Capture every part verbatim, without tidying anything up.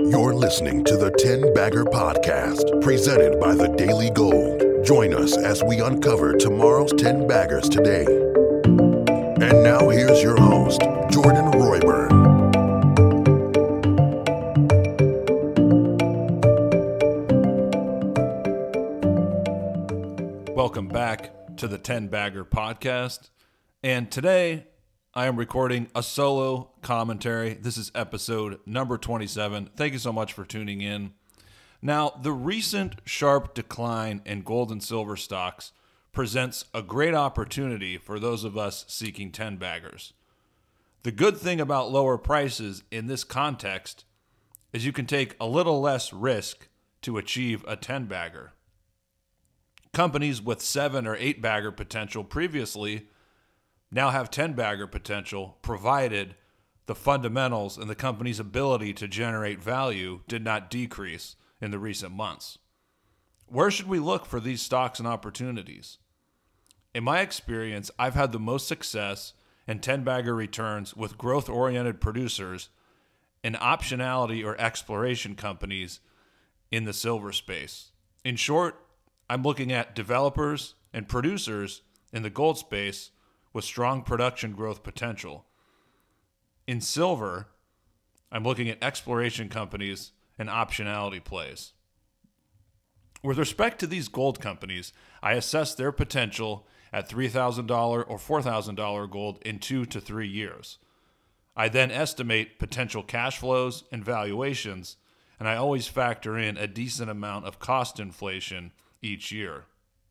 You're listening to the ten Bagger Podcast, presented by the Daily Gold. Join us as we uncover tomorrow's ten baggers today. And now here's your host, Jordan Royburn. Welcome back to the ten Bagger Podcast. And today I am recording a solo commentary. This is episode number twenty-seven. Thank you so much for tuning in. Now, the recent sharp decline in gold and silver stocks presents a great opportunity for those of us seeking ten baggers. The good thing about lower prices in this context is you can take a little less risk to achieve a ten bagger. Companies with seven or eight bagger potential previously now have ten bagger potential, provided the fundamentals and the company's ability to generate value did not decrease in the recent months. Where should we look for these stocks and opportunities? In my experience, I've had the most success in ten bagger returns with growth-oriented producers and optionality or exploration companies in the silver space. In short, I'm looking at developers and producers in the gold space with strong production growth potential. In silver, I'm looking at exploration companies and optionality plays. With respect to these gold companies, I assess their potential at three thousand dollars or four thousand dollars gold in two to three years. I then estimate potential cash flows and valuations, and I always factor in a decent amount of cost inflation each year.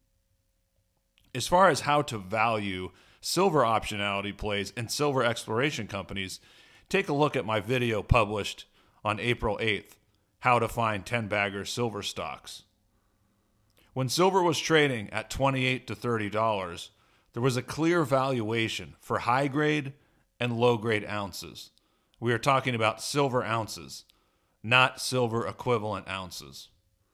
As far as how to value silver optionality plays and silver exploration companies, take a look at my video published on April eighth, How to Find ten Bagger Silver Stocks. When silver was trading at twenty-eight to thirty dollars, there was a clear valuation for high-grade and low-grade ounces. We are talking about silver ounces, not silver equivalent ounces.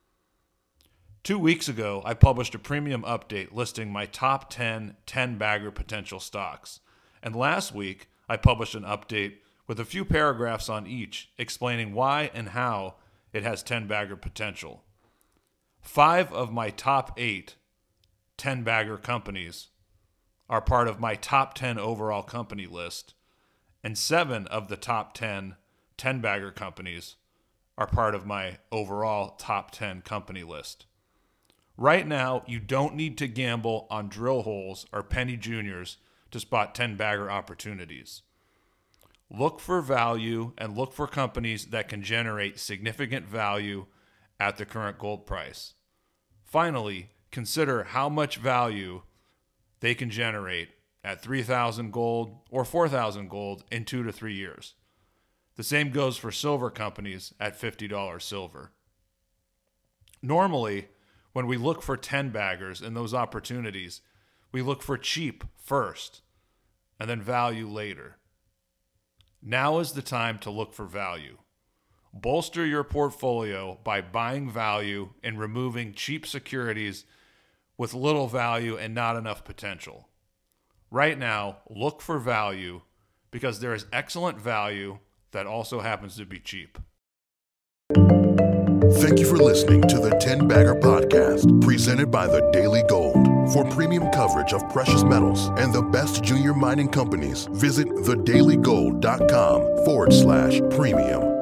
Two weeks ago, I published a premium update listing my top ten ten bagger potential stocks. And last week, I published an update with a few paragraphs on each explaining why and how it has ten bagger potential. Five of my top eight ten bagger companies are part of my top ten overall company list, and seven of the top ten ten bagger companies are part of my overall top ten company list. Right now, you don't need to gamble on drill holes or penny juniors to spot ten bagger opportunities. Look for value and look for companies that can generate significant value at the current gold price. Finally, consider how much value they can generate at three thousand gold or four thousand gold in two to three years. The same goes for silver companies at fifty dollars silver. Normally, when we look for ten baggers and those opportunities, we look for cheap first and then value later. Now is the time to look for value. Bolster your portfolio by buying value and removing cheap securities with little value and not enough potential. Right now, look for value because there is excellent value that also happens to be cheap. Thank you for listening to the ten Bagger Podcast, presented by the Daily Gold. For premium coverage of precious metals and the best junior mining companies, visit thedailygold.com forward slash premium.